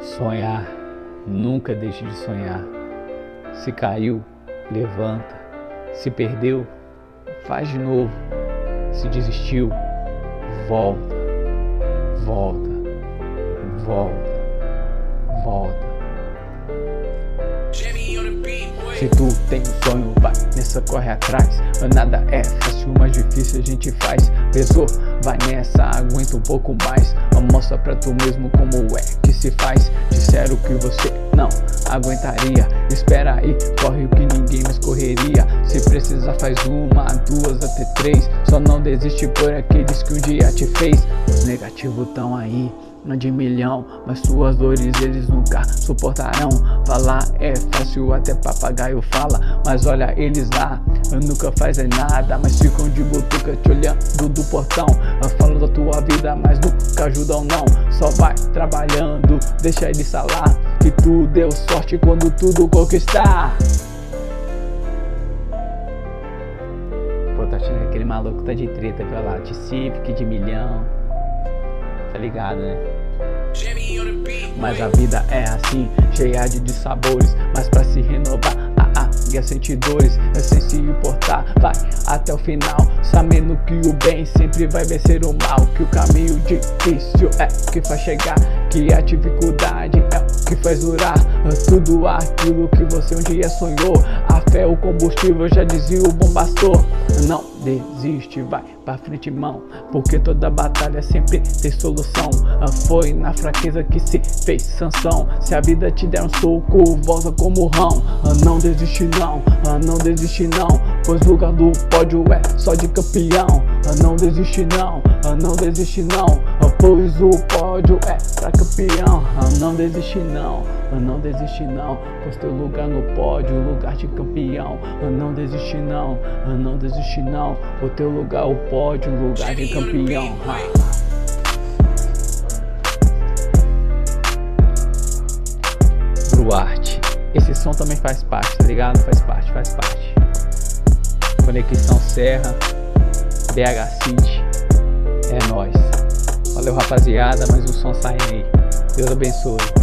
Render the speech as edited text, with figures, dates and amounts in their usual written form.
Sonhar, nunca deixe de sonhar. Se caiu, levanta. Se perdeu, faz de novo. Se desistiu, volta, volta, volta, volta. Se tu tem um sonho, vai nessa, corre atrás. Nada é fácil, mais difícil a gente faz. Pesou, vai nessa, aguenta um pouco mais. Mostra pra tu mesmo como é que se faz. Disseram que você não aguentaria. Espera aí, corre o que ninguém mais correria. Se precisar faz uma, duas, até três. Só não desiste por aqueles que um dia te fez. Os negativos tão aí, de milhão, mas suas dores eles nunca suportarão. Falar é fácil, até papagaio fala, mas olha eles lá, nunca fazem nada, mas ficam de butuca te olhando do portão. Falam da tua vida, mas nunca ajudam não. Só vai trabalhando, deixa eles falar que tu deu sorte quando tudo conquistar. Pô, tá achando que aquele maluco tá de treta, viu lá, de Civic, de milhão. Tá ligado, né? Mas a vida é assim, cheia de dissabores. Mas pra se renovar, águia sente dores. É sem se importar, vai até o final, sabendo que o bem sempre vai vencer o mal. Que o caminho difícil é o que faz chegar, que a dificuldade é o que faz durar tudo aquilo que você um dia sonhou. A fé é o combustível, já dizia o bom pastor. Não desiste, vai pra frente, mão, porque toda batalha sempre tem solução. Foi na fraqueza que se fez Sansão. Se a vida te der um soco, volta como rão. Não desiste não, não desiste não, pois o lugar do pódio é só de campeão. Não desiste não, não desiste não, pois o pódio é pra campeão. Não desiste não, não desiste não, pois teu lugar no pódio, lugar de campeão. Não desiste não, não desiste não, o teu lugar o pódio, lugar de campeão. Bruarte, esse som também faz parte, tá ligado? Faz parte, faz parte. Conexão Serra, BH City, é nóis. Valeu rapaziada, mais um som saindo aí. Deus abençoe.